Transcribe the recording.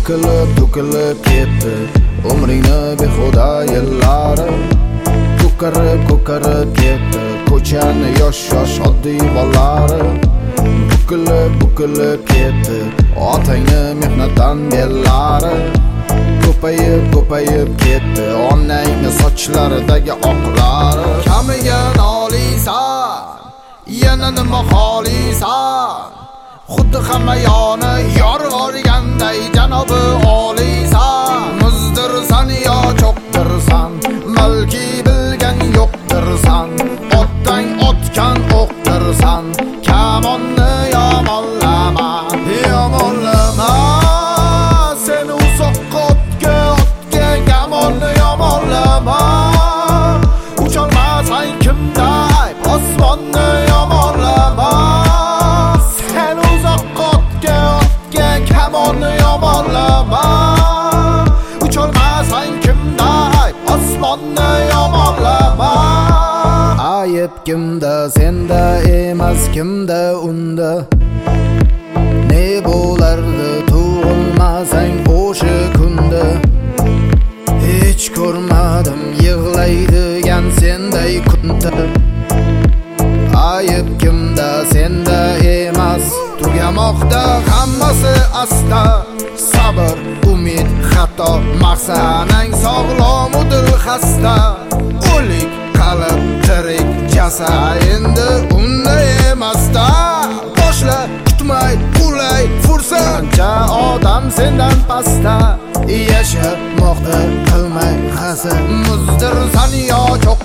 to'kilib ketdi umringni behuda yillari. Ko'karib ketdi ko'chani yosh oddiy bolalari. Bukilib ketdi otangni mehnatdan bellari. Ko'payib ketdi onangni sochlaridagi oqlari. Kamiga noliysan, yana nima xohlaysan? Xuddi hamma yoni yorg'organday janobi oliysan. Muzdirsan yo cho'qtirsan, balki bilgan yo'qdirsan. Otdan otgan o'qtirsan, kamonni yomonlama. Sen uzoqqa otga kamonni yomonlama. Ucholmasan kimda ayb, osmonni yomonlama. Sen uzoqqa otga kamonni yomonlama. Ucholmasan kimda ayb, osmonni yomonlama. Ayb kimda, senda emas, kimda unda? Ne bo'lardi tug'ilmasang o'sha kunda? Hech ko'rmadim yig'laydigan senday kunda. Ayb kimda, senda emas, tugamoqda hammasi asta. Sabr, umid, xato, maqsanang sog'lomudir xasta. O'lik qalb, tirik jasad endi unda emasda. Boshla, kutmay, qulay, fursatcha odam sendan pastda. Yashamoqda qilmay hasad, muzdirsan yo cho'q